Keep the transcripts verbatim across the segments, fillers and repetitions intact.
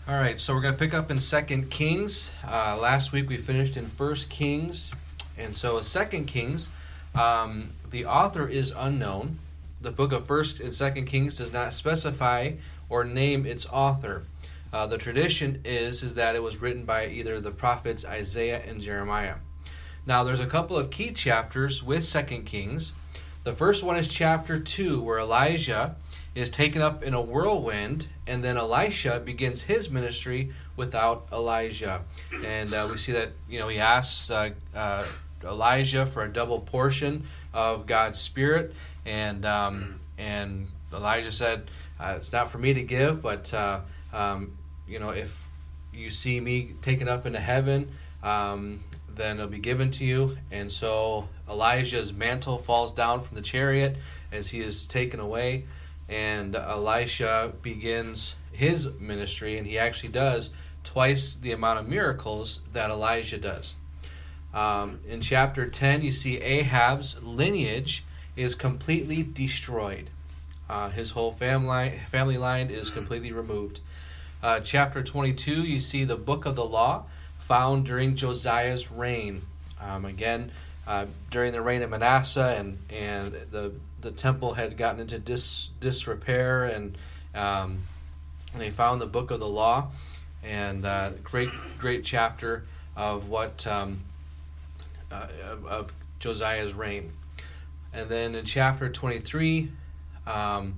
All right, so we're going to pick up in Second Kings. Uh, last week we finished in First Kings, and so Second Kings, um, the author is unknown. The book of First and Second Kings does not specify or name its author. Uh, the tradition is is that it was written by either the prophets Isaiah and Jeremiah. Now, there's a couple of key chapters with Second Kings. The first one is chapter two, where Elijah is taken up in a whirlwind, and then Elisha begins his ministry without Elijah. And uh, we see that, you know, he asks uh, uh, Elijah for a double portion of God's Spirit, and um, and Elijah said, uh, it's not for me to give, but, uh, um, you know, if you see me taken up into heaven, um, then it'll be given to you. And so Elijah's mantle falls down from the chariot as he is taken away. And Elisha begins his ministry, and he actually does twice the amount of miracles that Elijah does. Um, in chapter ten, you see Ahab's lineage is completely destroyed. Uh, his whole family family line is completely removed. Uh, chapter twenty-two, you see the book of the law found during Josiah's reign. Um, again, uh, during the reign of Manasseh, and and the the temple had gotten into dis, disrepair, and um, they found the book of the law, and uh, great great chapter of what um, uh, of Josiah's reign. And then in chapter twenty-three, um,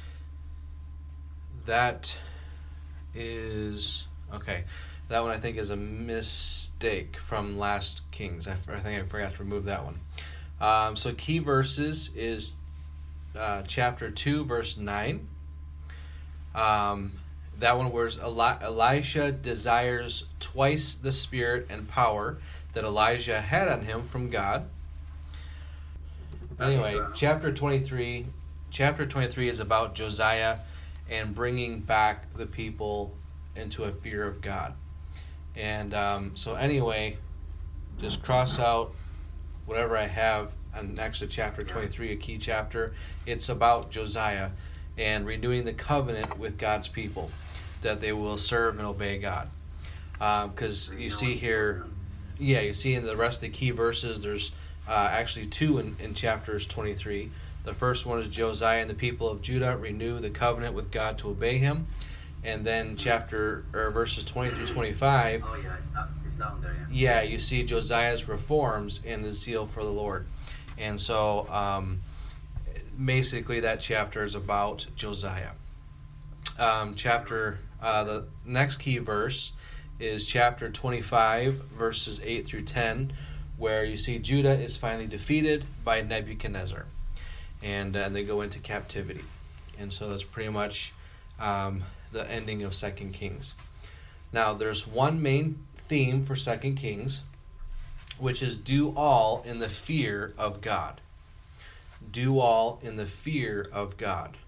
that is okay. That one I think is a mistake from last Kings. I, I think I forgot to remove that one. Um, so key verses is uh, chapter two, verse nine. Um, that one was Eli- Elisha desires twice the spirit and power that Elijah had on him from God. Anyway, chapter twenty-three. Chapter twenty-three is about Josiah and bringing back the people into a fear of God. And um, so anyway, just cross out whatever I have on next to chapter twenty-three, a key chapter. It's about Josiah and renewing the covenant with God's people, that they will serve and obey God. Because um, you see here, yeah, you see in the rest of the key verses, there's uh, actually two in, in chapters twenty-three. The first one is Josiah and the people of Judah renew the covenant with God to obey him. And then chapter or verses twenty through twenty-five. Oh yeah, it's, not, it's down there. Yeah. Yeah, you see Josiah's reforms and the zeal for the Lord, and so um, basically that chapter is about Josiah. Um, chapter uh, the next key verse is chapter twenty-five, verses eight through ten, where you see Judah is finally defeated by Nebuchadnezzar, and uh, they go into captivity, and so that's pretty much Um, the ending of Second Kings. Now, there's one main theme for Second Kings, which is do all in the fear of God. Do all in the fear of God.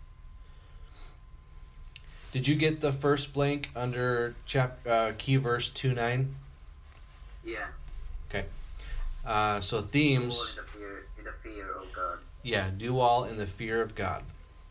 Did you get the first blank under chap uh, key verse two nine? Yeah. Okay. Uh, so themes. Do all in the fear, in the fear of God. Yeah, do all in the fear of God.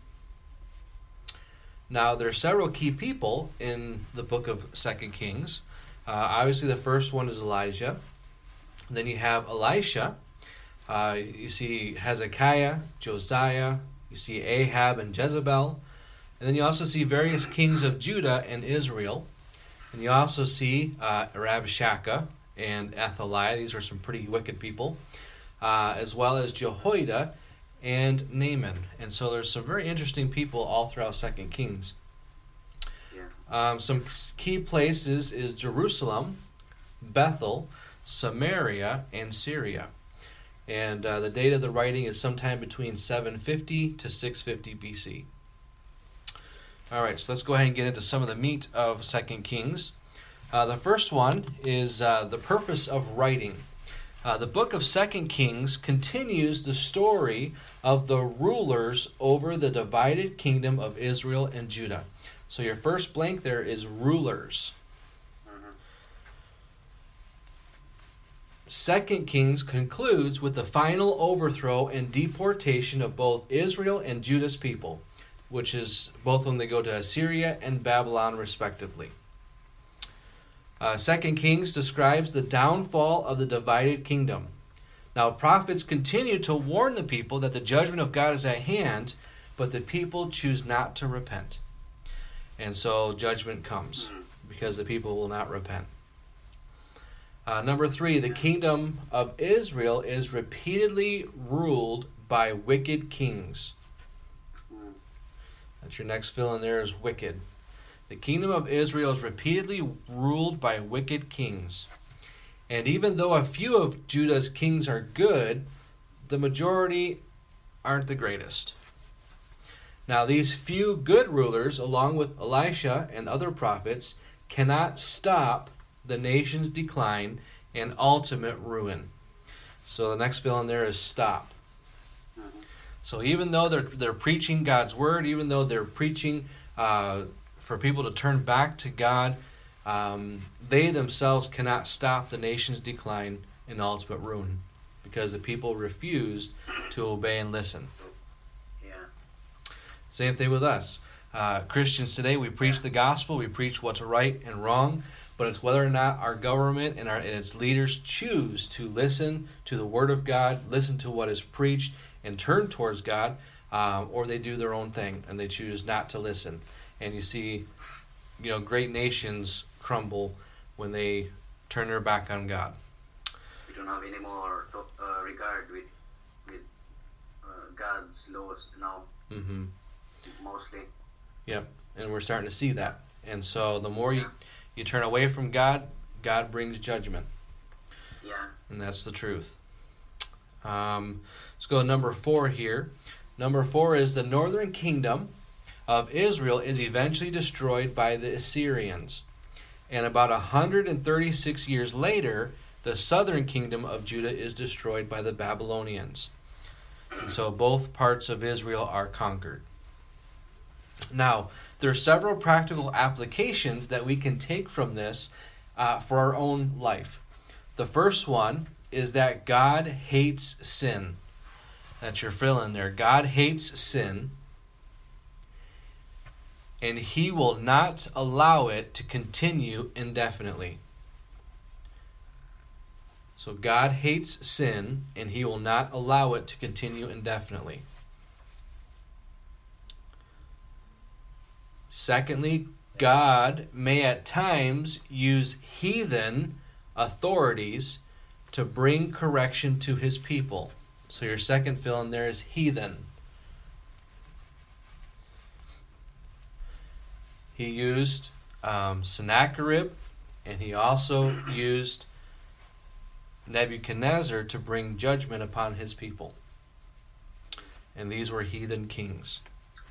Now, there are several key people in the book of Second Kings. Uh, obviously, the first one is Elijah. Then you have Elisha. Uh, you see Hezekiah, Josiah. You see Ahab and Jezebel. And then you also see various kings of Judah and Israel. And you also see uh, Rabshakeh and Athaliah. These are some pretty wicked people. Uh, as well as Jehoiada and Naaman. And so there's some very interesting people all throughout Second Kings. Yeah. Um, some key places is Jerusalem, Bethel, Samaria, and Syria. And uh, the date of the writing is sometime between seven fifty to six fifty B C. All right, so let's go ahead and get into some of the meat of Second Kings. Uh, the first one is uh, the purpose of writing. Uh, the book of Second Kings continues the story of the rulers over the divided kingdom of Israel and Judah. So your first blank there is rulers. Mm-hmm. Second Kings concludes with the final overthrow and deportation of both Israel and Judah's people, which is both when they go to Assyria and Babylon respectively. Uh, Second Kings describes the downfall of the divided kingdom. Now, prophets continue to warn the people that the judgment of God is at hand, but the people choose not to repent. And so judgment comes because the people will not repent. Uh, number three, the kingdom of Israel is repeatedly ruled by wicked kings. That's your next fill in there is wicked. The kingdom of Israel is repeatedly ruled by wicked kings. And even though a few of Judah's kings are good, the majority aren't the greatest. Now, these few good rulers, along with Elisha and other prophets, cannot stop the nation's decline and ultimate ruin. So the next fill in there is stop. So even though they're they're preaching God's word, even though they're preaching uh, for people to turn back to God, um, they themselves cannot stop the nation's decline and ultimate ruin because the people refused to obey and listen. Yeah. Same thing with us. Uh, Christians today, we preach the gospel, we preach what's right and wrong, but it's whether or not our government and, our, and its leaders choose to listen to the word of God, listen to what is preached, and turn towards God, uh, or they do their own thing and they choose not to listen. And you see, you know, great nations crumble when they turn their back on God. We don't have any more to, uh, regard with with uh, God's laws now. Mm-hmm. Mostly. Yep, and we're starting to see that. And so the more you, you turn away from God, God brings judgment. Yeah. And that's the truth. Um, let's go to number four here. Number four is the northern kingdom of Israel is eventually destroyed by the Assyrians. And about one hundred thirty-six years later, the southern kingdom of Judah is destroyed by the Babylonians. And so both parts of Israel are conquered. Now, there are several practical applications that we can take from this uh, for our own life. The first one is that God hates sin. That's your fill in there. God hates sin, and He will not allow it to continue indefinitely. So God hates sin, and He will not allow it to continue indefinitely. Secondly, God may at times use heathen authorities to bring correction to His people. So your second fill in there is heathen. He used um, Sennacherib, and he also used Nebuchadnezzar to bring judgment upon his people. And these were heathen kings.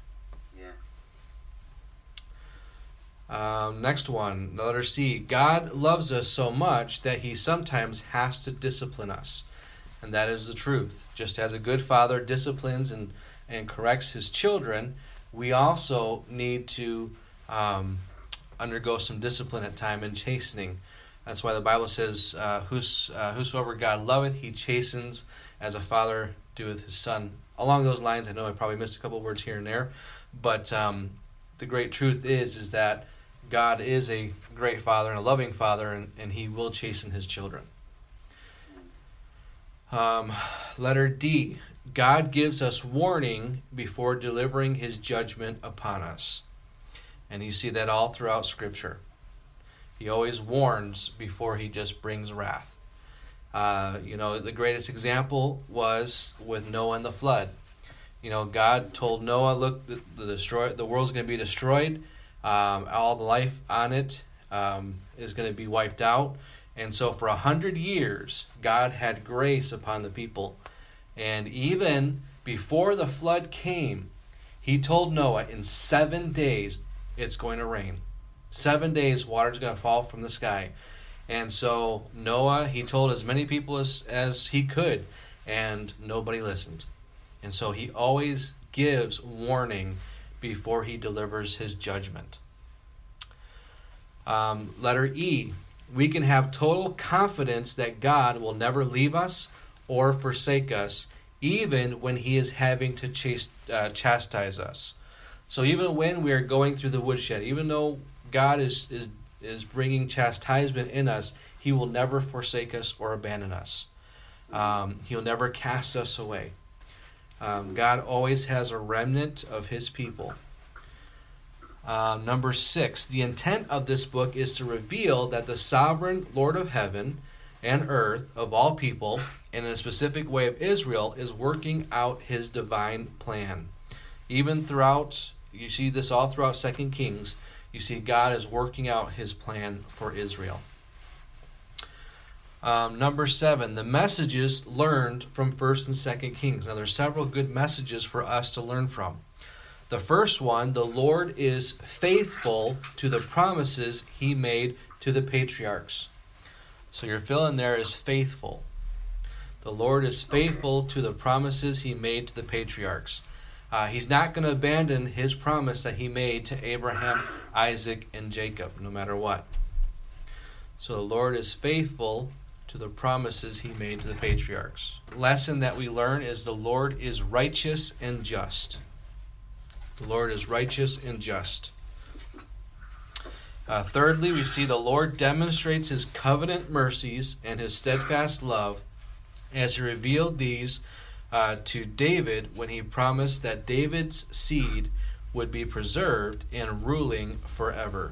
Um, next one, letter C. God loves us so much that He sometimes has to discipline us. And that is the truth. Just as a good father disciplines and, and corrects his children, we also need to um, undergo some discipline at time and chastening. That's why the Bible says, uh, Whos, uh, whosoever God loveth, He chastens as a father doeth his son. Along those lines, I know I probably missed a couple words here and there, but um, the great truth is, is that God is a great father and a loving father, and, and He will chasten His children. Um, letter D. God gives us warning before delivering His judgment upon us. And you see that all throughout Scripture. He always warns before He just brings wrath. Uh, you know, the greatest example was with Noah and the flood. You know, God told Noah, look, the, the, destroy, the world's going to be destroyed. Um, all the life on it um, is going to be wiped out. And so for a hundred years, God had grace upon the people. And even before the flood came, He told Noah, in seven days, it's going to rain. Seven days, water's going to fall from the sky. And so Noah, he told as many people as, as he could, and nobody listened. And so He always gives warning before He delivers His judgment. Um, letter E. We can have total confidence that God will never leave us or forsake us, even when He is having to chase, uh, chastise us. So even when we are going through the woodshed, even though God is, is is bringing chastisement in us, he will never forsake us or abandon us. Um, he'll never cast us away. Um, God always has a remnant of his people. Uh, number six, the intent of this book is to reveal that the sovereign Lord of heaven and earth, of all people, and in a specific way of Israel, is working out his divine plan. Even throughout, you see this all throughout Second Kings, you see God is working out his plan for Israel. Um, number seven, the messages learned from First and Second Kings. Now, there's several good messages for us to learn from. The first one, the Lord is faithful to the promises he made to the patriarchs. So your fill in there is faithful. The Lord is faithful to the promises he made to the patriarchs. Uh, he's not going to abandon his promise that he made to Abraham, Isaac, and Jacob, no matter what. So the Lord is faithful to the promises he made to the patriarchs. Lesson that we learn is the Lord is righteous and just. The Lord is righteous and just. Uh, thirdly, we see the Lord demonstrates his covenant mercies and his steadfast love as he revealed these uh, to David when he promised that David's seed would be preserved and ruling forever.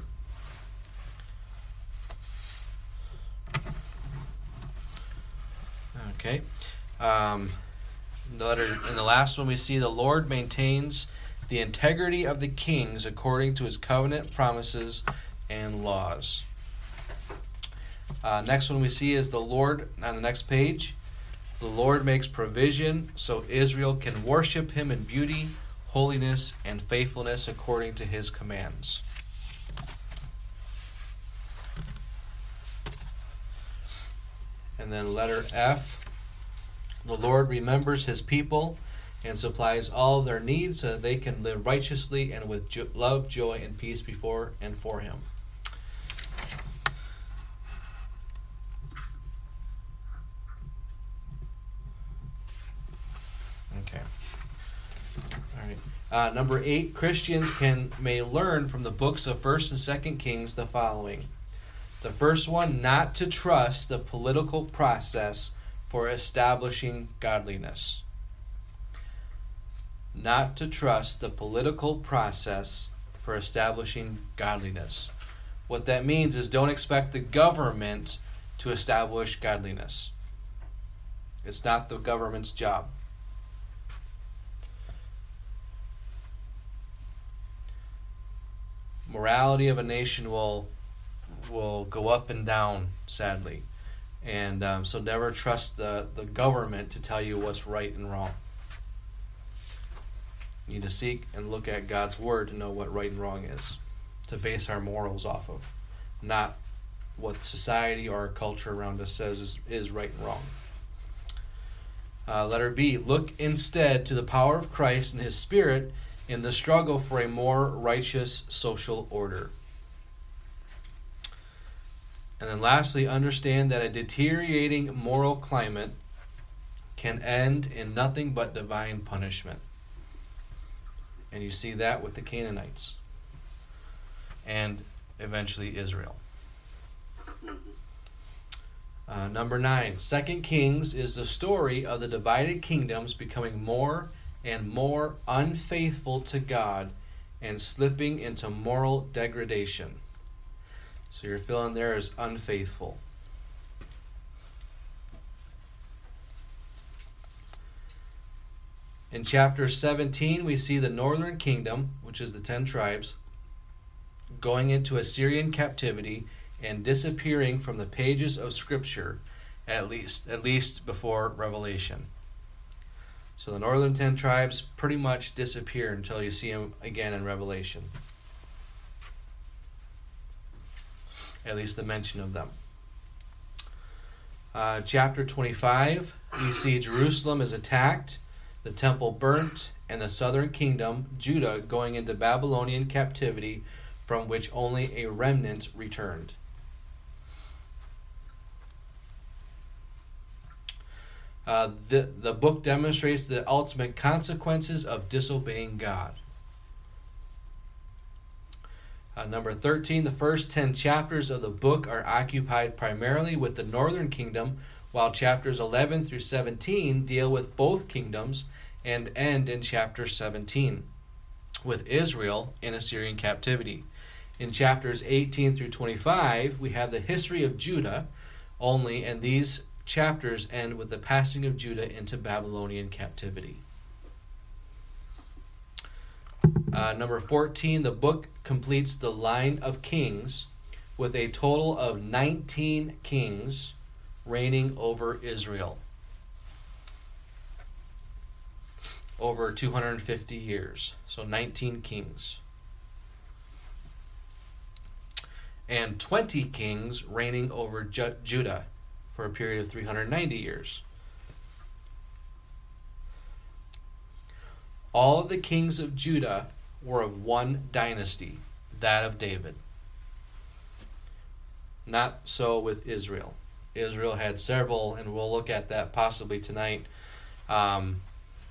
Okay. Um, the letter, in the last one we see the Lord maintains the integrity of the kings according to his covenant promises and laws. Uh, next one we see is the Lord, on the next page, the Lord makes provision so Israel can worship him in beauty, holiness, and faithfulness according to his commands. And then letter F, the Lord remembers his people and supplies all of their needs so that they can live righteously and with jo- love, joy, and peace before and for him. Okay. All right. Uh, number eight, Christians can may learn from the books of First and Second Kings the following. The first one, not to trust the political process for establishing godliness. Not to trust the political process for establishing godliness. What that means is don't expect the government to establish godliness. It's not the government's job. Morality of a nation will will go up and down, sadly. And um, so never trust the, the government to tell you what's right and wrong. You need to seek and look at God's word to know what right and wrong is, to base our morals off of, not what society or our culture around us says is, is right and wrong. Uh, letter B, look instead to the power of Christ and his Spirit in the struggle for a more righteous social order. And then lastly, understand that a deteriorating moral climate can end in nothing but divine punishment. And you see that with the Canaanites and eventually Israel. Uh, number nine, Second Kings is the story of the divided kingdoms becoming more and more unfaithful to God and slipping into moral degradation. So your fill in there is unfaithful. In chapter seventeen, we see the northern kingdom, which is the ten tribes, going into Assyrian captivity and disappearing from the pages of Scripture, at least at least before Revelation. So the northern ten tribes pretty much disappear until you see them again in Revelation. At least the mention of them. Uh, chapter twenty-five, we see Jerusalem is attacked, the temple burnt, and the southern kingdom, Judah, going into Babylonian captivity, from which only a remnant returned. Uh, the, the book demonstrates the ultimate consequences of disobeying God. Uh, number thirteen, the first ten chapters of the book are occupied primarily with the northern kingdom, while chapters eleven through seventeen deal with both kingdoms and end in chapter seventeen, with Israel in Assyrian captivity. In chapters eighteen through twenty-five, we have the history of Judah only, and these chapters end with the passing of Judah into Babylonian captivity. Uh, number fourteen, the book completes the line of kings with a total of nineteen kings reigning over Israel over two hundred fifty years. So nineteen kings. And twenty kings reigning over Ju- Judah for a period of three hundred ninety years. All of the kings of Judah were of one dynasty, that of David. Not so with Israel. Israel had several, and we'll look at that possibly tonight. Um,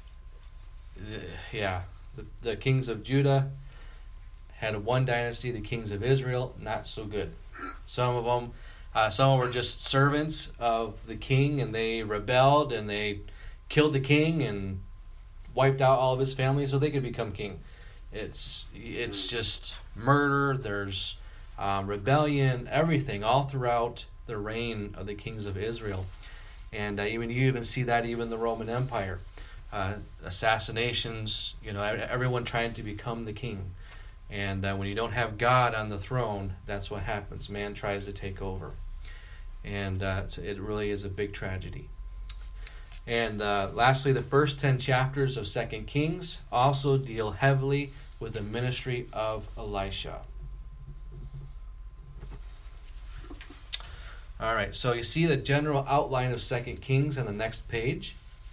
yeah, the, the kings of Judah had one dynasty. The kings of Israel, not so good. Some of them, uh, some were just servants of the king, and they rebelled, and they killed the king and wiped out all of his family so they could become king. It's it's just murder. There's um, rebellion, everything all throughout the reign of the kings of Israel, and uh, even you even see that even the Roman Empire, uh, assassinations. You know, everyone trying to become the king, and uh, when you don't have God on the throne, that's what happens. Man tries to take over, and uh, it's, it really is a big tragedy. And uh, lastly, the first ten chapters of Second Kings also deal heavily with the ministry of Elisha. All right, so you see the general outline of Second Kings on the next page.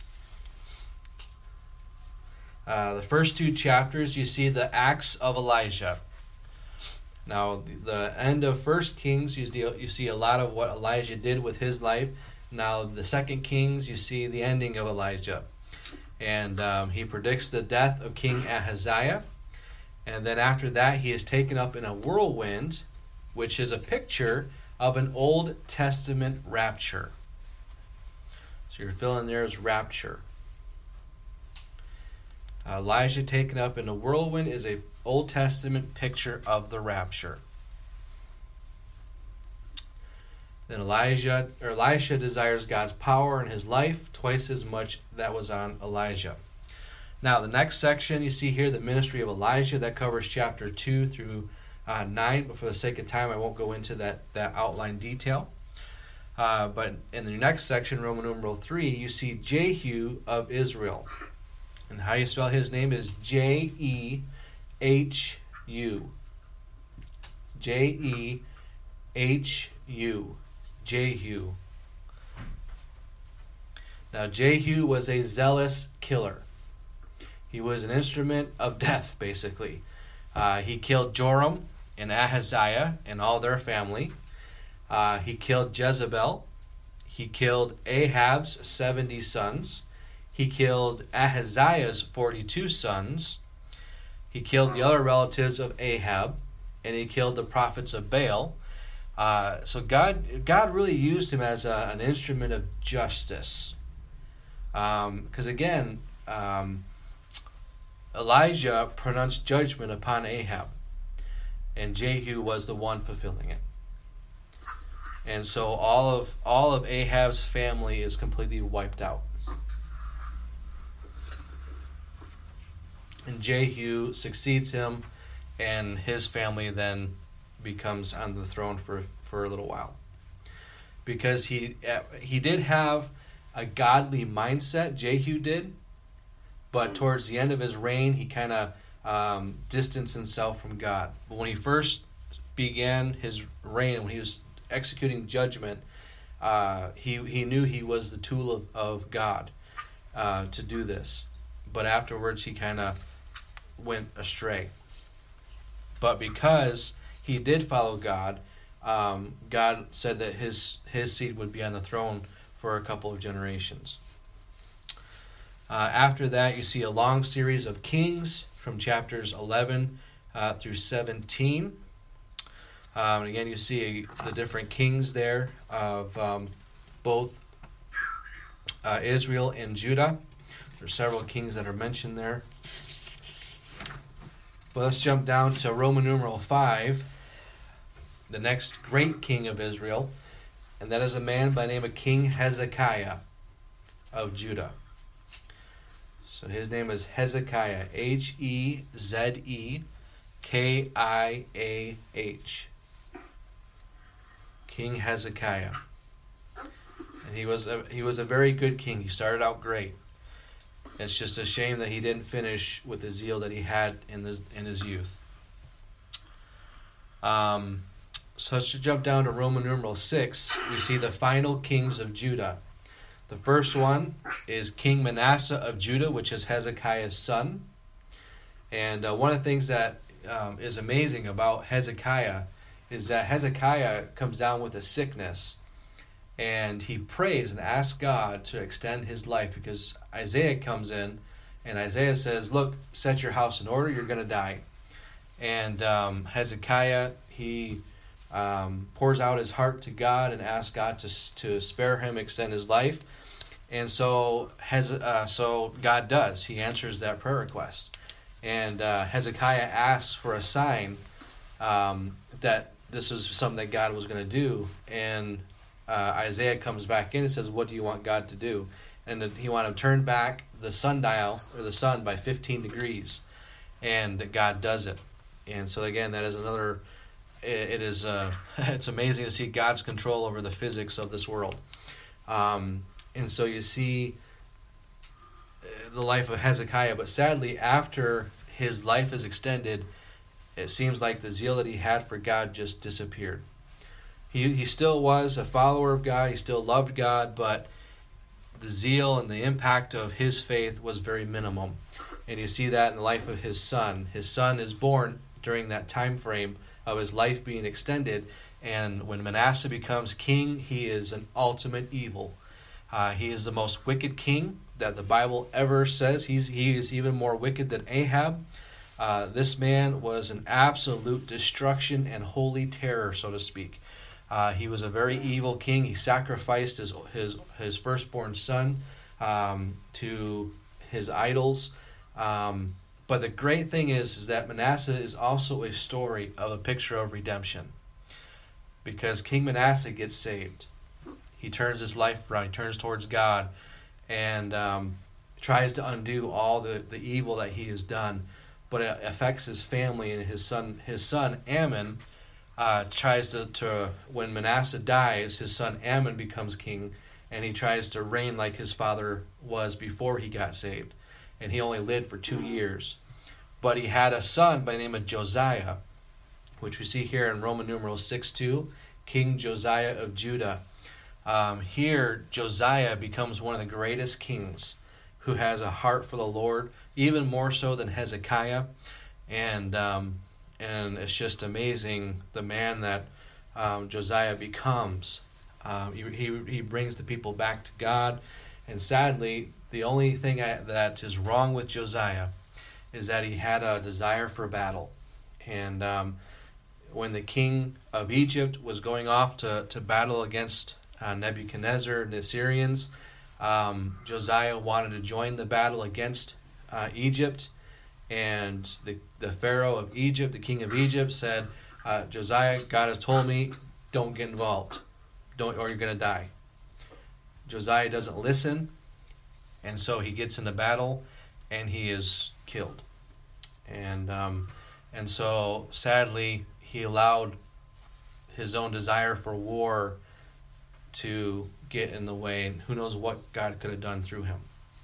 Uh, the first two chapters, you see the acts of Elijah. Now, the, the end of First Kings, you, deal, you see a lot of what Elijah did with his life. Now, the Second Kings, you see the ending of Elijah. And um, he predicts the death of King Ahaziah. And then after that, he is taken up in a whirlwind, which is a picture of an Old Testament rapture. So you're filling there as rapture. Uh, Elijah taken up in a whirlwind is a Old Testament picture of the rapture. Then Elijah or Elisha desires God's power in his life, twice as much that was on Elijah. Now, the next section you see here, the ministry of Elijah, that covers chapter two through uh, nine. But for the sake of time, I won't go into that that outline detail. Uh, but in the next section, Roman numeral three, you see Jehu of Israel, and how you spell his name is J E H U. J E H U. Jehu. Now, Jehu was a zealous killer. He was an instrument of death, basically. Uh, he killed Joram and Ahaziah and all their family. Uh, he killed Jezebel. He killed Ahab's seventy sons. He killed Ahaziah's forty-two sons. He killed the other relatives of Ahab. And he killed the prophets of Baal. Uh, so God, God really used him as a, an instrument of justice. Because um, again, um, Elijah pronounced judgment upon Ahab, and Jehu was the one fulfilling it. And so all of all of Ahab's family is completely wiped out, and Jehu succeeds him, and his family then becomes on the throne for, for a little while. Because he he did have a godly mindset, Jehu did, but towards the end of his reign, he kind of um, distanced himself from God. But when he first began his reign, when he was executing judgment, uh, he, he knew he was the tool of, of God uh, to do this. But afterwards, he kind of went astray. But because he did follow God, um, God said that his his seed would be on the throne for a couple of generations. Uh, after that, you see a long series of kings from chapters eleven uh, through seventeen. Um, again, you see the different kings there of um, both uh, Israel and Judah. There's several kings that are mentioned there. But let's jump down to Roman numeral five, the next great king of Israel, and that is a man by the name of King Hezekiah of Judah. So his name is Hezekiah, H E Z E K I A H. King Hezekiah. And he was a, he was a very good king. He started out great. It's just a shame that he didn't finish with the zeal that he had in his, in his youth. Um, so let's jump down to Roman numeral six. We see the final kings of Judah. The first one is King Manasseh of Judah, which is Hezekiah's son. And uh, one of the things that um, is amazing about Hezekiah is that Hezekiah comes down with a sickness, and he prays and asks God to extend his life, because Isaiah comes in and Isaiah says, look, set your house in order, you're going to die. And um, Hezekiah, he um, pours out his heart to God and asks God to to spare him, extend his life. And so, Hez- uh, so God does. He answers that prayer request. And uh, Hezekiah asks for a sign um, that this is something that God was going to do. And uh, Isaiah comes back in and says, what do you want God to do? And he wanted to turn back the sundial, or the sun, by fifteen degrees. And God does it. And so again, that is another, it, it is, uh, it's amazing to see God's control over the physics of this world. Um, and so you see the life of Hezekiah, but sadly, after his life is extended, it seems like the zeal that he had for God just disappeared. He he still was a follower of God, he still loved God, but the zeal and the impact of his faith was very minimum. And you see that in the life of his son. His son is born during that time frame of his life being extended, and when Manasseh becomes king, he is an ultimate evil. Uh, he is the most wicked king that the Bible ever says. He's he is even more wicked than Ahab. Uh, this man was an absolute destruction and holy terror, so to speak. Uh, he was a very evil king. He sacrificed his his his firstborn son um, to his idols. Um, but the great thing is, is that Manasseh is also a story of a picture of redemption, because King Manasseh gets saved. He turns his life around. He turns towards God, and um, tries to undo all the, the evil that he has done. But it affects his family, and his son. His son Ammon uh, tries to, to. When Manasseh dies, his son Ammon becomes king, and he tries to reign like his father was before he got saved. And he only lived for two years. But he had a son by the name of Josiah, which we see here in Roman numeral six two, King Josiah of Judah. Um, here, Josiah becomes one of the greatest kings who has a heart for the Lord, even more so than Hezekiah. And um, and it's just amazing the man that um, Josiah becomes. Um, he, he he brings the people back to God. And sadly, the only thing I, that is wrong with Josiah is that he had a desire for battle. And um, when the king of Egypt was going off to, to battle against uh, Nebuchadnezzar and the Assyrians, um, Josiah wanted to join the battle against uh, Egypt. And the, the Pharaoh of Egypt, the king of Egypt, said, uh, Josiah, God has told me, don't get involved, don't, or you're going to die. Josiah doesn't listen, and so he gets into battle, and he is killed. And um, and so, sadly, he allowed his own desire for war to get in the way, and who knows what God could have done through him.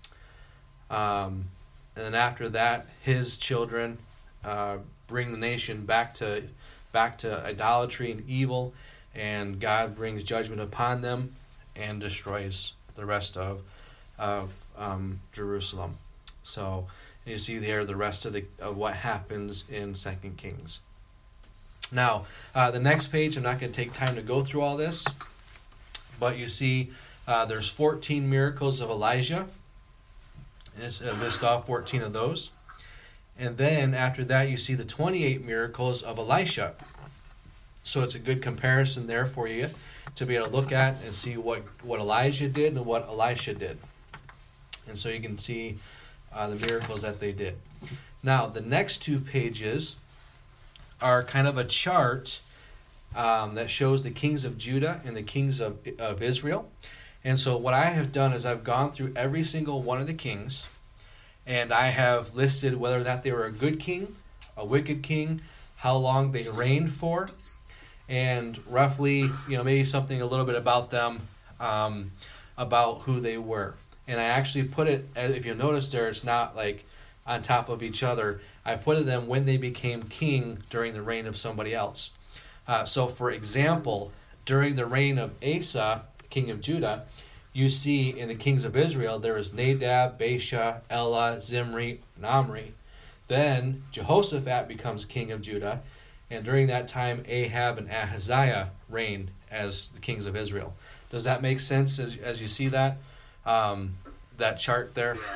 Um, and then after that, his children uh, bring the nation back to back to idolatry and evil, and God brings judgment upon them and destroys the rest of of um, Jerusalem. So you see there the rest of the of what happens in Second Kings. Now, uh, the next page, I'm not going to take time to go through all this, but you see uh, there's fourteen miracles of Elijah, and it's uh, list off fourteen of those. And then after that, you see the twenty-eight miracles of Elisha. So it's a good comparison there for you to be able to look at and see what, what Elijah did and what Elisha did. And so you can see uh, the miracles that they did. Now, the next two pages are kind of a chart um, that shows the kings of Judah and the kings of, of Israel. And so what I have done is I've gone through every single one of the kings, and I have listed whether or not they were a good king, a wicked king, how long they reigned for, and roughly, you know, maybe something a little bit about them, um, about who they were. And I actually put it, if you'll notice there, it's not like on top of each other. I put them when they became king during the reign of somebody else. Uh, so, for example, during the reign of Asa, king of Judah, you see in the kings of Israel, there is Nadab, Baasha, Elah, Zimri, and Omri. Then Jehoshaphat becomes king of Judah, and during that time, Ahab and Ahaziah reigned as the kings of Israel. Does that make sense as as you see that um, that chart there? Yeah.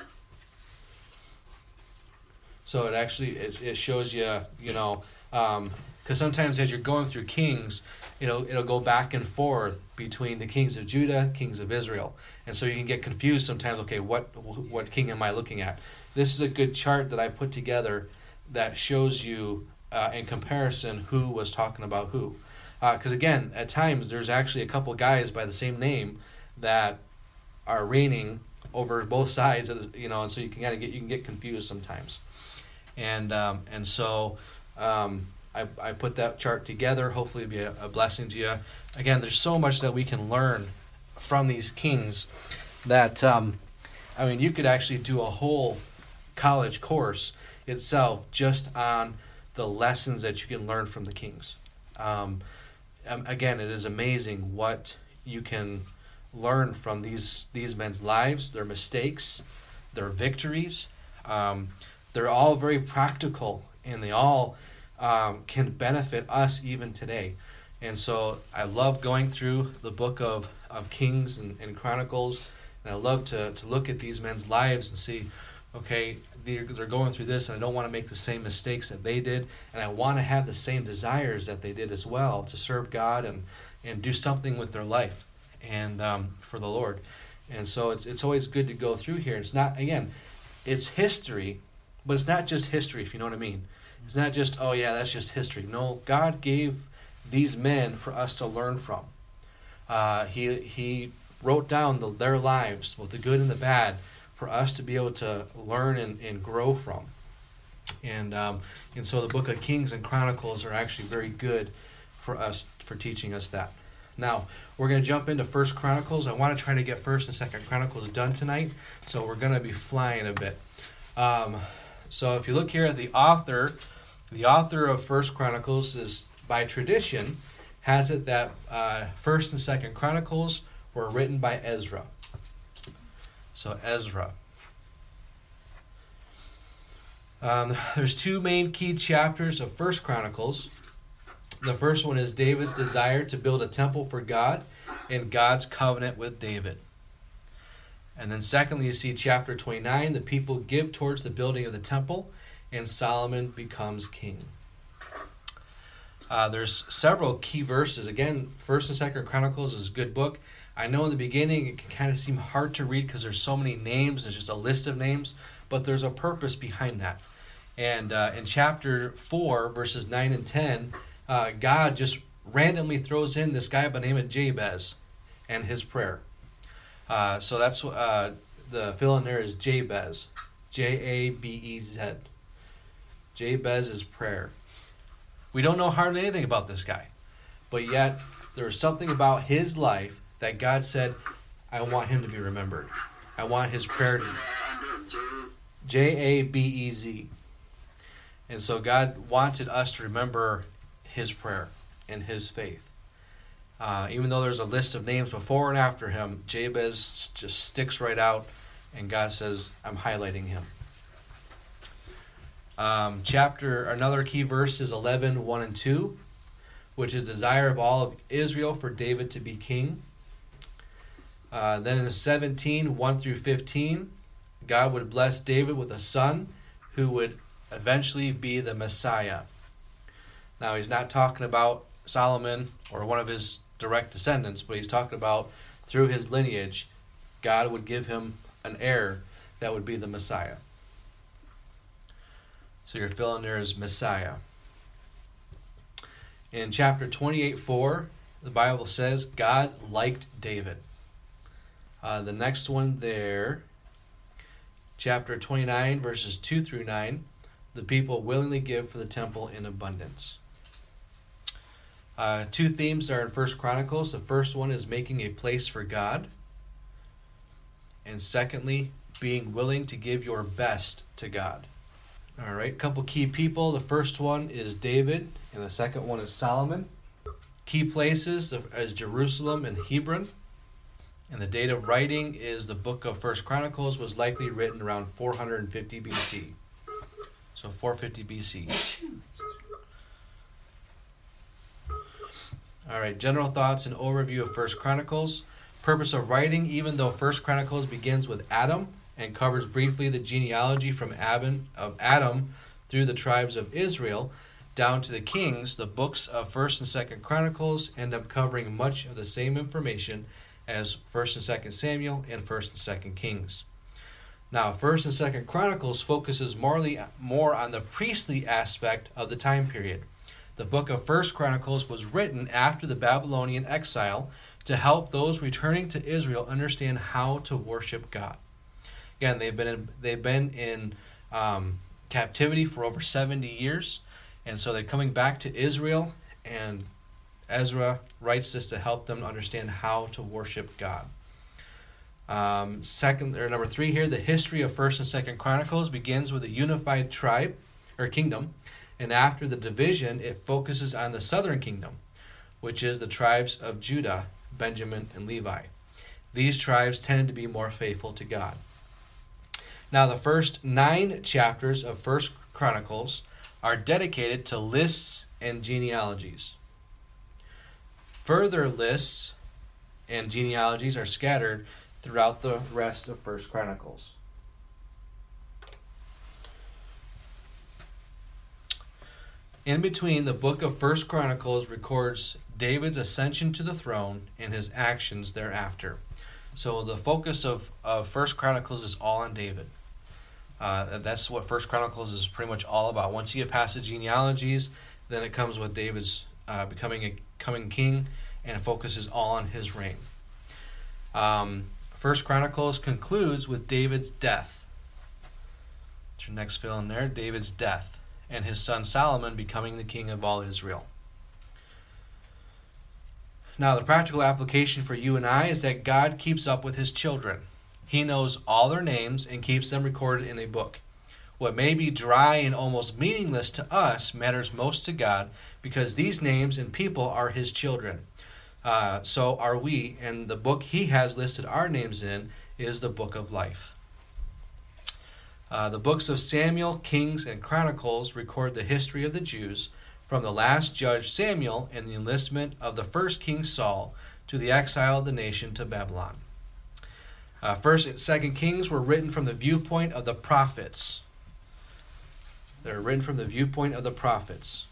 So it actually it, it shows you, you know, because um, sometimes as you're going through kings, you know, it'll go back and forth between the kings of Judah, kings of Israel, and so you can get confused sometimes. Okay, what what king am I looking at? This is a good chart that I put together that shows you uh, in comparison who was talking about who. Because uh, again, at times there's actually a couple guys by the same name that are reigning over both sides of the, you know, and so you can kind of get you can get confused sometimes. And um, and so um, I I put that chart together. Hopefully, it'll be a, a blessing to you. Again, there's so much that we can learn from these kings that um, I mean, you could actually do a whole college course itself just on the lessons that you can learn from the kings. Um, again, it is amazing what you can learn from these these men's lives, their mistakes, their victories. Um, they're all very practical, and they all um, can benefit us even today. And so I love going through the book of, of Kings and, and Chronicles, and I love to, to look at these men's lives and see, okay, they're, they're going through this, and I don't want to make the same mistakes that they did, and I want to have the same desires that they did as well, to serve God and, and do something with their life and um, for the Lord. And so it's it's always good to go through here. It's not, again, it's history, but it's not just history, if you know what I mean. It's not just, oh yeah, that's just history. No, God gave these men for us to learn from. Uh, he he wrote down the, their lives, both the good and the bad, for us to be able to learn and, and grow from. And um, and so the book of Kings and Chronicles are actually very good for us, for teaching us that. Now, we're going to jump into First Chronicles. I want to try to get First and Second Chronicles done tonight, so we're going to be flying a bit. Um, so if you look here at the author, the author of First Chronicles is, by tradition, has it that uh, First and Second Chronicles were written by Ezra. So Ezra. Um, there's two main key chapters of First Chronicles. The first one is David's desire to build a temple for God and God's covenant with David. And then secondly, you see chapter twenty-nine, the people give towards the building of the temple, and Solomon becomes king. Uh, there's several key verses. Again, First and Second Chronicles is a good book. I know in the beginning it can kind of seem hard to read because there's so many names. It's just a list of names, but there's a purpose behind that. And uh, in chapter four, verses nine and ten, uh, God just randomly throws in this guy by the name of Jabez and his prayer. Uh, so that's uh, the fill in there is Jabez, J A B E Z. Jabez's prayer. We don't know hardly anything about this guy, but yet there's something about his life that God said, I want him to be remembered. I want his prayer to be J A B E Z. And so God wanted us to remember his prayer and his faith. Uh, even though there's a list of names before and after him, Jabez just sticks right out, and God says, I'm highlighting him. Um, chapter, another key verse is eleven, one and two, which is desire of all of Israel for David to be king. Uh, then in seventeen, one through fifteen, God would bless David with a son who would eventually be the Messiah. Now, he's not talking about Solomon or one of his direct descendants, but he's talking about through his lineage, God would give him an heir that would be the Messiah. So you're filling there as Messiah. In chapter twenty-eight four, the Bible says God liked David. Uh, the next one there, chapter twenty-nine, verses two through nine, the people willingly give for the temple in abundance. Uh, two themes are in First Chronicles. The first one is making a place for God. And secondly, being willing to give your best to God. All right, a couple key people. The first one is David, and the second one is Solomon. Key places is Jerusalem and Hebron. And the date of writing is the book of First Chronicles was likely written around four hundred fifty B C. So four fifty B C. All right, general thoughts and overview of First Chronicles. Purpose of writing, even though First Chronicles begins with Adam and covers briefly the genealogy from Adam, of Adam through the tribes of Israel down to the kings, the books of First and Second Chronicles end up covering much of the same information as First and Second Samuel and First and Second Kings. Now, First and Second Chronicles focuses morely, more on the priestly aspect of the time period. The book of First Chronicles was written after the Babylonian exile to help those returning to Israel understand how to worship God. Again, they've been in, they've been in um, captivity for over seventy years, and so they're coming back to Israel, and Ezra writes this to help them understand how to worship God. Um, second, or number three here, the history of First and Second Chronicles begins with a unified tribe or kingdom, and after the division, it focuses on the southern kingdom, which is the tribes of Judah, Benjamin, and Levi. These tribes tended to be more faithful to God. Now, the first nine chapters of First Chronicles are dedicated to lists and genealogies. Further lists and genealogies are scattered throughout the rest of First Chronicles. In between, the book of First Chronicles records David's ascension to the throne and his actions thereafter. So the focus of, of First Chronicles is all on David. Uh, that's what First Chronicles is pretty much all about. Once you get past the genealogies, then it comes with David's uh, becoming a coming king, and it focuses all on his reign. Um, First Chronicles concludes with David's death. That's your next fill in there, David's death, and his son Solomon becoming the king of all Israel. Now, the practical application for you and I is that God keeps up with his children. He knows all their names and keeps them recorded in a book. What may be dry and almost meaningless to us matters most to God, because these names and people are his children. Uh, so are we, and the book he has listed our names in is the book of life. Uh, the books of Samuel, Kings, and Chronicles record the history of the Jews from the last judge Samuel and the enlistment of the first king Saul to the exile of the nation to Babylon. Uh, First and Second Kings were written from the viewpoint of the prophets. They're written from the viewpoint of the prophets.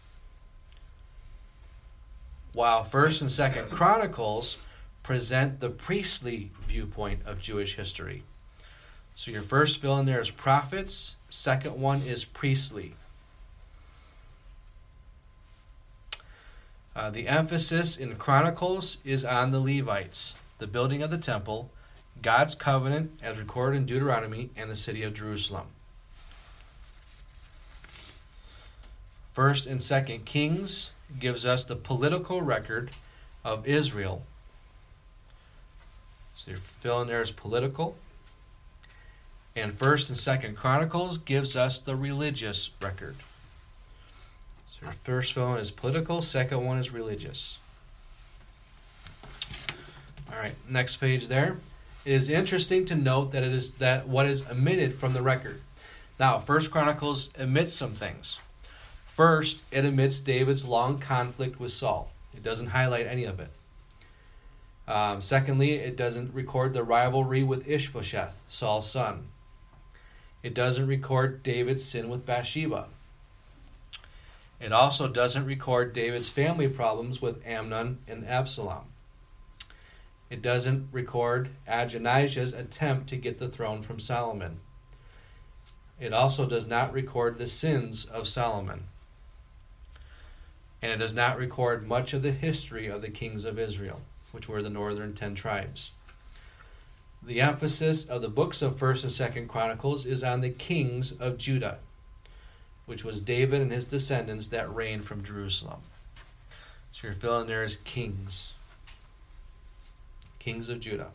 While First and Second Chronicles present the priestly viewpoint of Jewish history. So your first fill in there is prophets. Second one is priestly. Uh, the emphasis in Chronicles is on the Levites, the building of the temple, God's covenant as recorded in Deuteronomy, and the city of Jerusalem. First and Second Kings gives us the political record of Israel. So your fill in there is political. And First and Second Chronicles gives us the religious record. So your first fill in is political, second one is religious. All right, next page there. It is interesting to note that it is that what is omitted from the record. Now, First Chronicles omits some things. First, it omits David's long conflict with Saul. It doesn't highlight any of it. Um, secondly, it doesn't record the rivalry with Ishbosheth, Saul's son. It doesn't record David's sin with Bathsheba. It also doesn't record David's family problems with Amnon and Absalom. It doesn't record Adonijah's attempt to get the throne from Solomon. It also does not record the sins of Solomon. And it does not record much of the history of the kings of Israel, which were the northern ten tribes. The emphasis of the books of First and Second Chronicles is on the kings of Judah, which was David and his descendants that reigned from Jerusalem. So you're filling there as kings. Kings of Judah.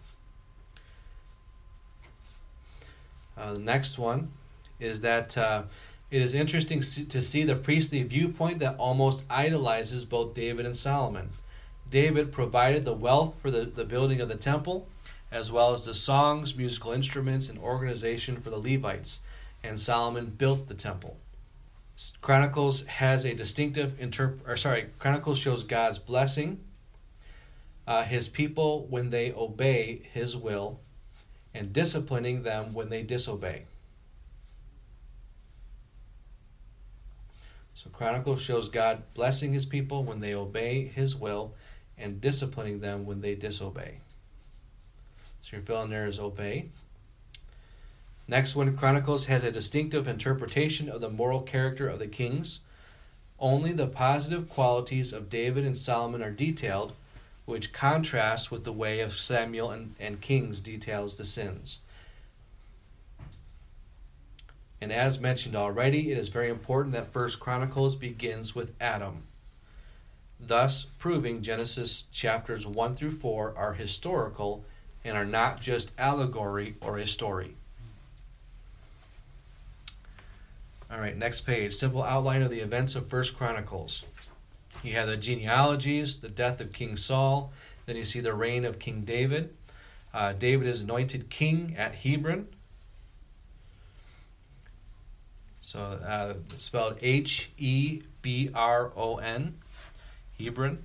Uh, the next one is that uh, it is interesting to see the priestly viewpoint that almost idolizes both David and Solomon. David provided the wealth for the, the building of the temple, as well as the songs, musical instruments, and organization for the Levites, and Solomon built the temple. Chronicles has a distinctive interp- or sorry, Chronicles shows God's blessing uh, his people when they obey his will, and disciplining them when they disobey. So Chronicles shows God blessing his people when they obey his will, and disciplining them when they disobey. So you're filling there as obey. Next one, Chronicles has a distinctive interpretation of the moral character of the kings. Only the positive qualities of David and Solomon are detailed, which contrasts with the way of Samuel and, and Kings details the sins. And as mentioned already, it is very important that First Chronicles begins with Adam, thus proving Genesis chapters one through four are historical and are not just allegory or a story. All right, next page. Simple outline of the events of First Chronicles. You have the genealogies, the death of King Saul. Then you see the reign of King David. Uh, David is anointed king at Hebron. So uh, it's spelled H E B R O N, Hebron.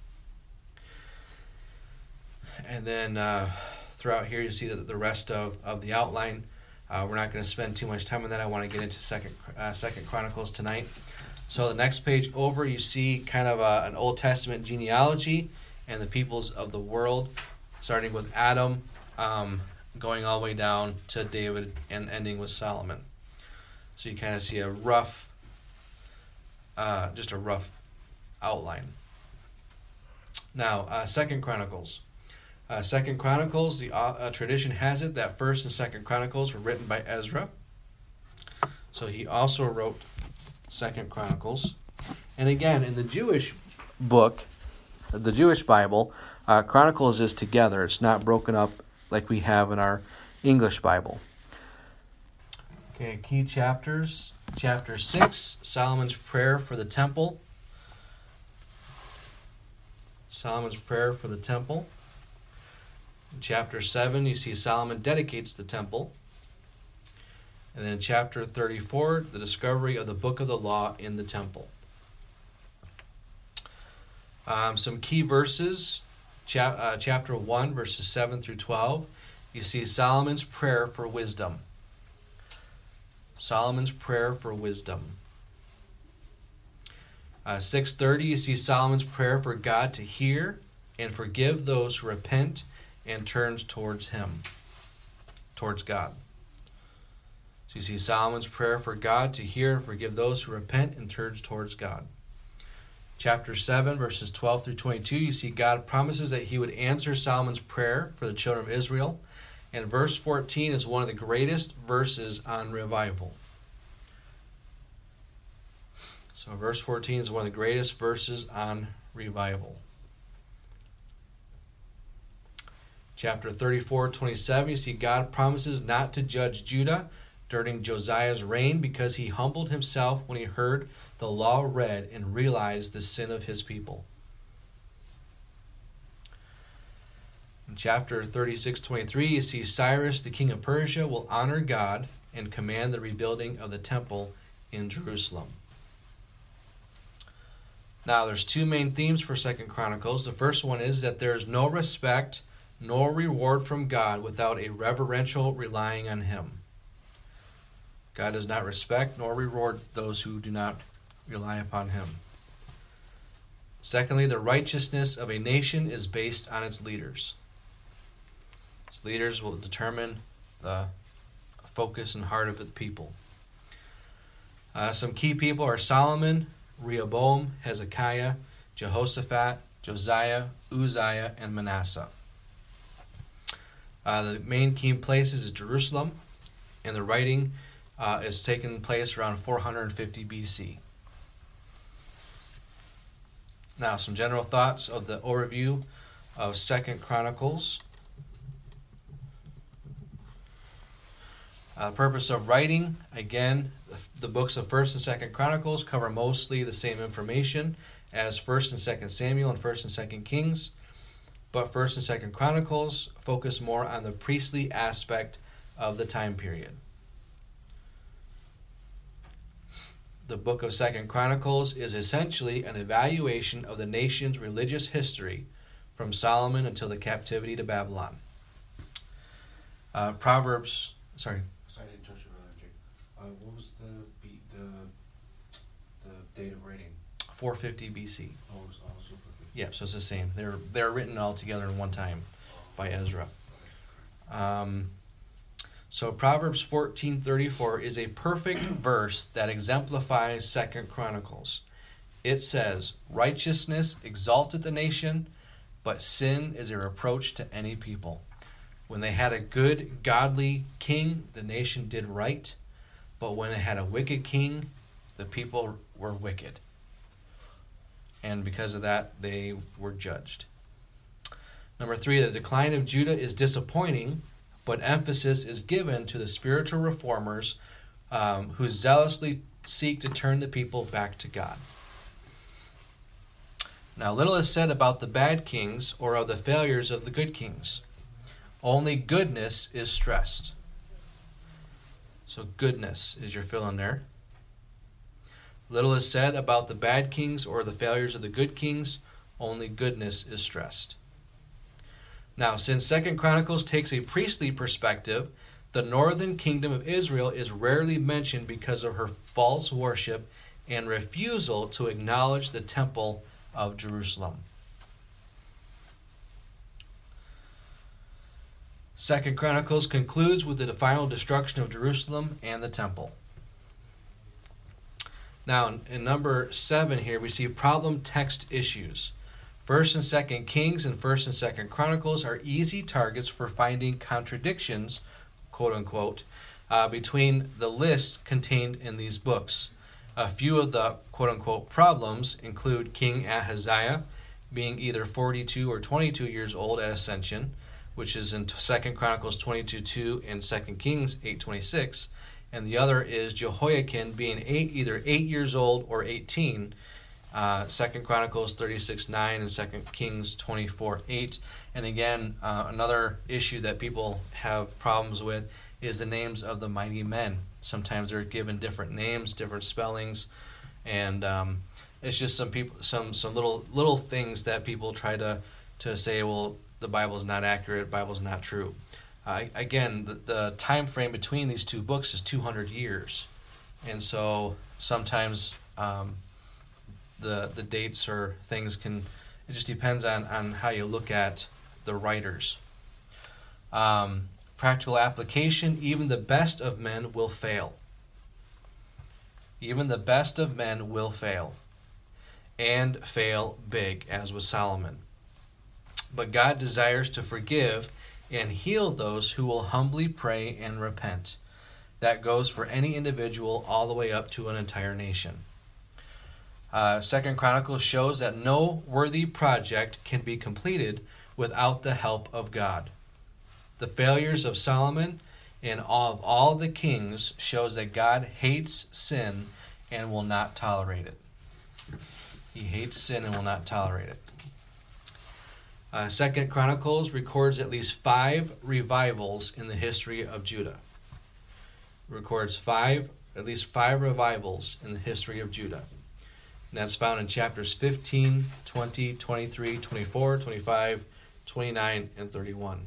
And then uh, throughout here you see the, the rest of, of the outline. Uh, we're not going to spend too much time on that. I want to get into Second uh, Second Chronicles tonight. So the next page over, you see kind of a, an Old Testament genealogy and the peoples of the world, starting with Adam, um, going all the way down to David, and ending with Solomon. So you kind of see a rough, uh, just a rough outline. Now, uh, Second Chronicles. Uh, Second Chronicles, the uh, tradition has it that First and Second Chronicles were written by Ezra. So he also wrote Second Chronicles. And again, in the Jewish book, the Jewish Bible, uh, Chronicles is together. It's not broken up like we have in our English Bible. Okay, key chapters. Chapter six, Solomon's prayer for the temple. Solomon's prayer for the temple. In chapter seven, you see Solomon dedicates the temple. And then in chapter thirty-four, the discovery of the book of the law in the temple. Um, some key verses, cha- uh, chapter one, verses seven through twelve. You see Solomon's prayer for wisdom. Solomon's prayer for wisdom. Uh, six thirty, you see Solomon's prayer for God to hear and forgive those who repent and turns towards him, towards God. So you see Solomon's prayer for God to hear and forgive those who repent and turns towards God. Chapter seven, verses twelve through twenty-two, you see God promises that he would answer Solomon's prayer for the children of Israel. And verse fourteen is one of the greatest verses on revival. So verse fourteen is one of the greatest verses on revival. Chapter thirty-four, twenty-seven, you see God promises not to judge Judah during Josiah's reign because he humbled himself when he heard the law read and realized the sin of his people. In chapter thirty-six, twenty-three, you see Cyrus, the king of Persia, will honor God and command the rebuilding of the temple in Jerusalem. Now, there's two main themes for Second Chronicles. The first one is that there is no respect nor reward from God without a reverential relying on him. God does not respect nor reward those who do not rely upon him. Secondly, the righteousness of a nation is based on its leaders. Its leaders will determine the focus and heart of the people. Uh, some key people are Solomon, Rehoboam, Hezekiah, Jehoshaphat, Josiah, Uzziah, and Manasseh. Uh, the main key places is Jerusalem, and the writing uh, is taking place around four hundred fifty B C. Now, some general thoughts of the overview of Second Chronicles. Uh, the purpose of writing, again, the, the books of First and Second Chronicles cover mostly the same information as First and Second Samuel and First and Second Kings, but First and Second Chronicles focus more on the priestly aspect of the time period. The book of Second Chronicles is essentially an evaluation of the nation's religious history from Solomon until the captivity to Babylon. Uh, Proverbs, sorry. Sorry to interrupt you, Brother Jake. Uh, what was the beat, the the date of writing? four fifty B C. Oh, it was also for fifty. Yeah, so it's the same. They're they're written all together in one time by Ezra. Um, so Proverbs fourteen thirty-four is a perfect verse that exemplifies Second Chronicles. It says, "Righteousness exalteth the nation, but sin is a reproach to any people." When they had a good, godly king, the nation did right. But when it had a wicked king, the people were wicked. And because of that, they were judged. Number three, the decline of Judah is disappointing, but emphasis is given to the spiritual reformers um, who zealously seek to turn the people back to God. Now, little is said about the bad kings or of the failures of the good kings. Only goodness is stressed. So goodness is your fill in there. Little is said about the bad kings or the failures of the good kings. Only goodness is stressed. Now, since Second Chronicles takes a priestly perspective, the northern kingdom of Israel is rarely mentioned because of her false worship and refusal to acknowledge the temple of Jerusalem. Second Chronicles concludes with the final destruction of Jerusalem and the temple. Now, in, in number seven here, we see problem text issues. First and Second Kings and First and Second Chronicles are easy targets for finding contradictions, quote unquote, uh, between the lists contained in these books. A few of the quote unquote problems include King Ahaziah being either forty-two or twenty-two years old at ascension, which is in Second Chronicles twenty-two two and Second Kings eight twenty-six, and the other is Jehoiakim being eight, either eight years old or eighteen, uh, Second Chronicles thirty-six nine and Second Kings twenty-four eight. And again, uh, another issue that people have problems with is the names of the mighty men. Sometimes they're given different names, different spellings, and um, it's just some people, some some little little things that people try to to say, well, the Bible is not accurate, the Bible is not true. Uh, again, the, the time frame between these two books is two hundred years. And so sometimes um, the the dates or things can, it just depends on, on how you look at the writers. Um, practical application, even the best of men will fail. Even the best of men will fail. And fail big, as with Solomon. But God desires to forgive and heal those who will humbly pray and repent. That goes for any individual all the way up to an entire nation. Uh, Second Chronicles shows that no worthy project can be completed without the help of God. The failures of Solomon and of all the kings shows that God hates sin and will not tolerate it. He hates sin and will not tolerate it. Uh, Second Chronicles records at least five revivals in the history of Judah. It records five, at least five revivals in the history of Judah. And that's found in chapters fifteen, twenty, twenty-three, twenty-four, twenty-five, twenty-nine, and thirty-one.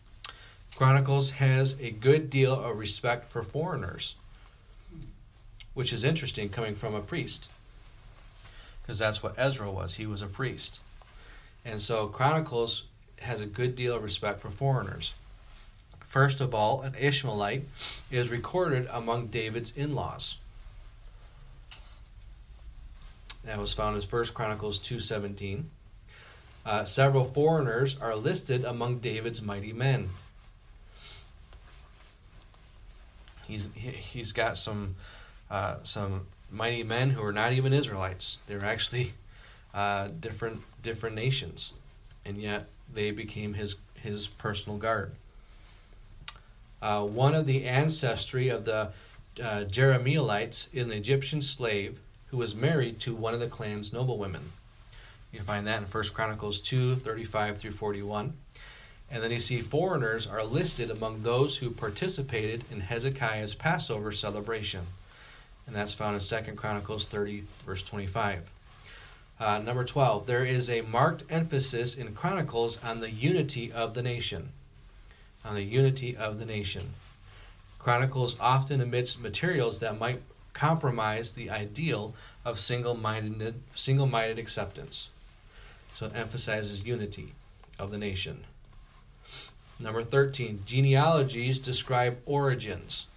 Chronicles has a good deal of respect for foreigners. which is interesting coming from a priest, because that's what Ezra was. He was a priest. And so Chronicles has a good deal of respect for foreigners. First of all, an Ishmaelite is recorded among David's in-laws. That was found in First Chronicles two seventeen. Uh, several foreigners are listed among David's mighty men. He's he, he's got some uh, some mighty men who are not even Israelites. They're actually uh, different different nations, and yet they became his his personal guard. Uh, one of the ancestry of the uh, Jerahmeelites is an Egyptian slave who was married to one of the clan's noblewomen. You can find that in First Chronicles two thirty-five through forty-one. And then you see foreigners are listed among those who participated in Hezekiah's Passover celebration. And that's found in Second Chronicles thirty, verse twenty-five. Uh, number twelve, there is a marked emphasis in Chronicles on the unity of the nation. On the unity of the nation. Chronicles often omits materials that might compromise the ideal of single-minded, single-minded acceptance. So it emphasizes unity of the nation. Number thirteen, genealogies describe origins.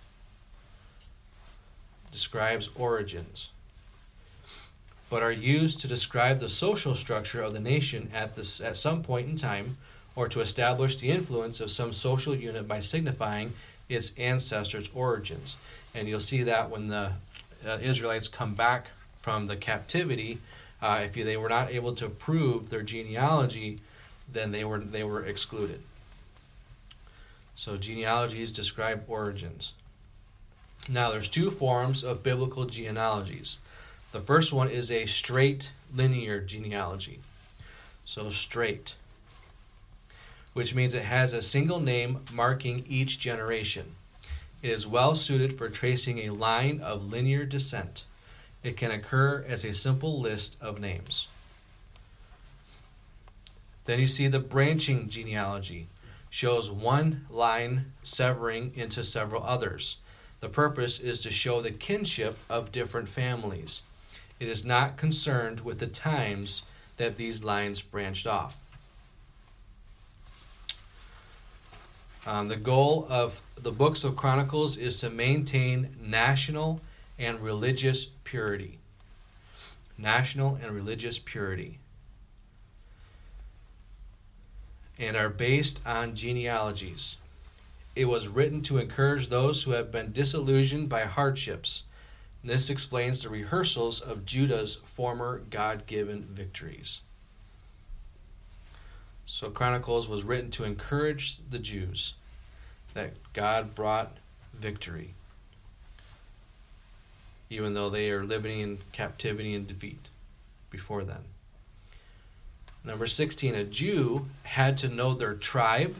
Describes origins. But are used to describe the social structure of the nation at this at some point in time, or to establish the influence of some social unit by signifying its ancestors' origins. And you'll see that when the uh, Israelites come back from the captivity, uh, if you, they were not able to prove their genealogy, then they were they were excluded. So genealogies describe origins. Now there's two forms of biblical genealogies. The first one is a straight linear genealogy. So straight, which means it has a single name marking each generation. It is well suited for tracing a line of linear descent. It can occur as a simple list of names. Then you see the branching genealogy. Shows one line severing into several others. The purpose is to show the kinship of different families. It is not concerned with the times that these lines branched off. Um, the goal of the books of Chronicles is to maintain national and religious purity. National and religious purity. And are based on genealogies. It was written to encourage those who have been disillusioned by hardships. This explains the rehearsals of Judah's former God-given victories. So Chronicles was written to encourage the Jews that God brought victory, even though they are living in captivity and defeat before then. Number sixteen, a Jew had to know their tribe,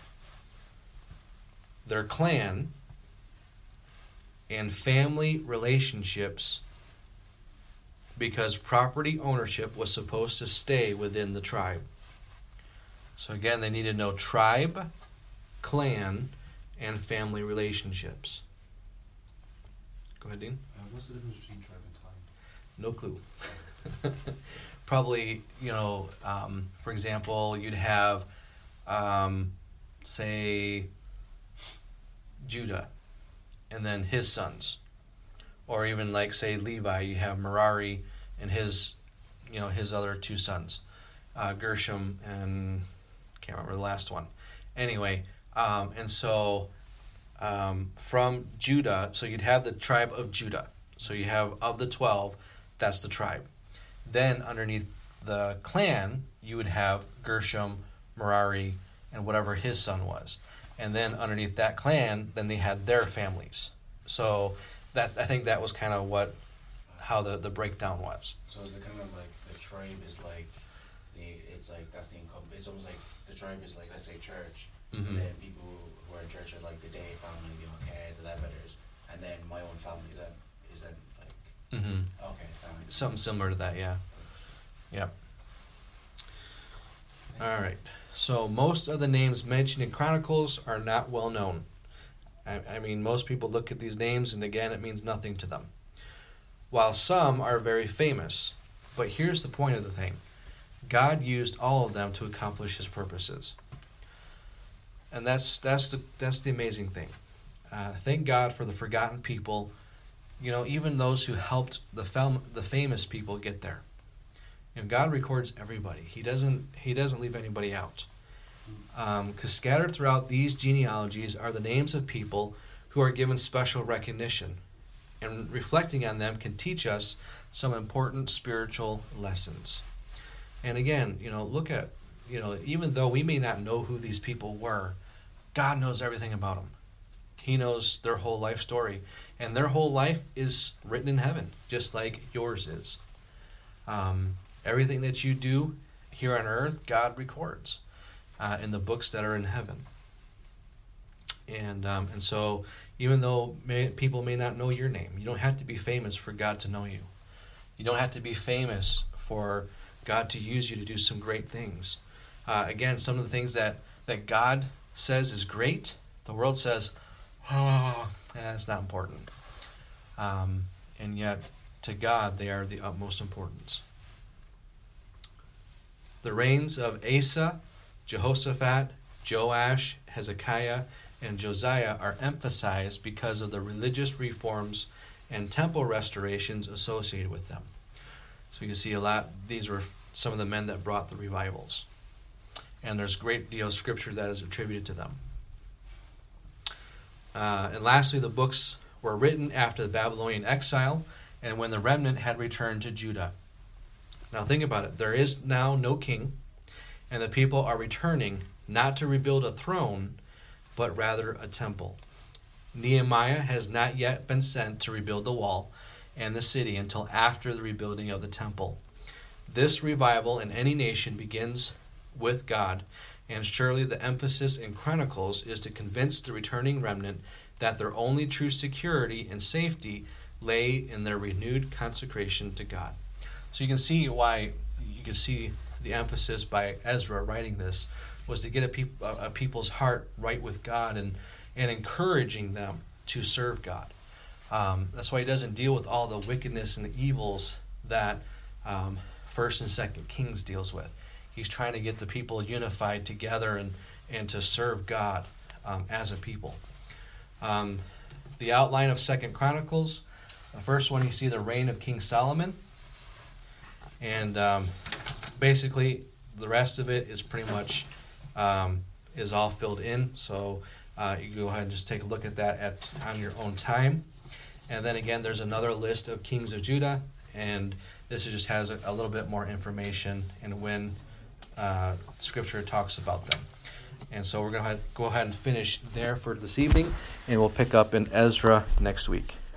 their clan, and family relationships, because property ownership was supposed to stay within the tribe. So again, they need to know tribe, clan, and family relationships. Go ahead, Dean. Uh, what's the difference between tribe and clan? No clue. Probably, you know, um, for example, you'd have, um, say, Judah, and then his sons. Or even like, say, Levi, you have Merari and his, you know, his other two sons. Uh, Gershom and, can't remember the last one. Anyway, um, and so um, from Judah, so you'd have the tribe of Judah. So you have of the twelve, that's the tribe. Then underneath the clan, you would have Gershom, Merari, and whatever his son was. And then underneath that clan, then they had their families. So that's I think that was kind of what, how the, the breakdown was. So is it kind of like the tribe is like, the it's like, that's the income, it's almost like the tribe is like, let's say church, Mm-hmm. and then people who are in church are like the Day family, the okay, the Levitters, and then my own family then is then like, Mm-hmm. okay, family. Something similar to that, yeah. Yep. All right. So most of the names mentioned in Chronicles are not well known. I, I mean, most people look at these names, and again, it means nothing to them. while some are very famous. But here's the point of the thing. God used all of them to accomplish his purposes. And that's that's the that's the amazing thing. Uh, thank God for the forgotten people, you know, even those who helped the fam- the famous people get there. You know, God records everybody. He doesn't he doesn't leave anybody out. Because um, scattered throughout these genealogies are the names of people who are given special recognition. And reflecting on them can teach us some important spiritual lessons. And again, you know, look at, you know, even though we may not know who these people were, God knows everything about them. He knows their whole life story. And their whole life is written in heaven, just like yours is. Um, everything that you do here on earth, God records uh, in the books that are in heaven. And um, and so even though may, people may not know your name, you don't have to be famous for God to know you. You don't have to be famous for God to use you to do some great things. Uh, again, some of the things that, that God says is great, the world says, oh, that's not important. Um, and yet, to God, they are the utmost importance. The reigns of Asa, Jehoshaphat, Joash, Hezekiah, and Josiah are emphasized because of the religious reforms and temple restorations associated with them. So you can see a lot, these were some of the men that brought the revivals. And there's a great deal of scripture that is attributed to them. Uh, and lastly, the books were written after the Babylonian exile and when the remnant had returned to Judah. Now think about it. There is now no king, and the people are returning not to rebuild a throne, but rather a temple. Nehemiah has not yet been sent to rebuild the wall and the city until after the rebuilding of the temple. This revival in any nation begins with God, and surely the emphasis in Chronicles is to convince the returning remnant that their only true security and safety lay in their renewed consecration to God. So you can see why, you can see the emphasis by Ezra writing this was to get a, peop- a people's heart right with God and, and encouraging them to serve God. Um, that's why he doesn't deal with all the wickedness and the evils that um, First and Second Kings deals with. He's trying to get the people unified together and, and to serve God um, as a people. Um, the outline of Second Chronicles, the first one you see the reign of King Solomon. And um, basically the rest of it is pretty much um, is all filled in. So uh, you go ahead and just take a look at that at on your own time. And then again, there's another list of kings of Judah, and this just has a, a little bit more information and when uh, Scripture talks about them. And so we're going to go ahead and finish there for this evening, and we'll pick up in Ezra next week.